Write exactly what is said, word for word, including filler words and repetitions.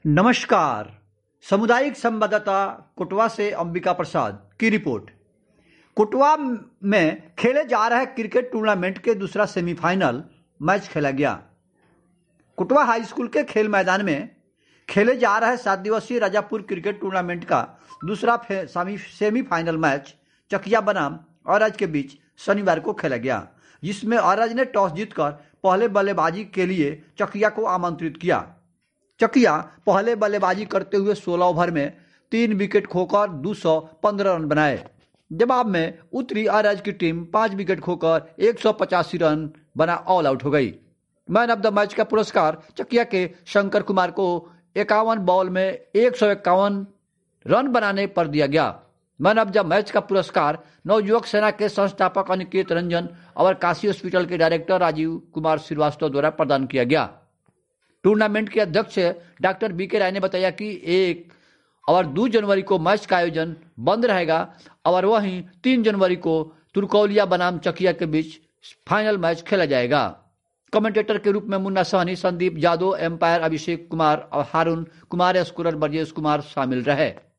नमस्कार। सामुदायिक संवाददाता कुटवा से अंबिका प्रसाद की रिपोर्ट। कुटवा में खेले जा रहे क्रिकेट टूर्नामेंट के दूसरा सेमीफाइनल मैच खेला गया। कुटवा हाई स्कूल के खेल मैदान में खेले जा रहे सात दिवसीय राजापुर क्रिकेट टूर्नामेंट का दूसरा सेमीफाइनल मैच चकिया बनाम औरज के बीच शनिवार को खेला गया, जिसमें औरज ने टॉस जीतकर पहले बल्लेबाजी के लिए चकिया को आमंत्रित किया। चकिया पहले बल्लेबाजी करते हुए सोलह ओवर में तीन विकेट खोकर दो सौ पंद्रह रन बनाए। जवाब में उतरी औरज की टीम पांच विकेट खोकर एक सौ पचासी रन बना ऑल आउट हो गई। मैन ऑफ द मैच का पुरस्कार चकिया के शंकर कुमार को इक्यावन बॉल में एक सौ इक्यावन रन बनाने पर दिया गया। मैन ऑफ द मैच का पुरस्कार नवयुवक सेना के संस्थापक अनिकेत रंजन और काशी हॉस्पिटल के डायरेक्टर राजीव कुमार श्रीवास्तव द्वारा प्रदान किया गया। टूर्नामेंट के अध्यक्ष डॉक्टर बी के राय ने बताया कि एक और दो जनवरी को मैच का आयोजन बंद रहेगा और वहीं तीन जनवरी को तुर्कौलिया बनाम चकिया के बीच फाइनल मैच खेला जाएगा। कमेंटेटर के रूप में मुन्ना सहनी, संदीप यादव, एम्पायर अभिषेक कुमार और हारून कुमार, स्कोरर ब्रजेश कुमार शामिल रहे।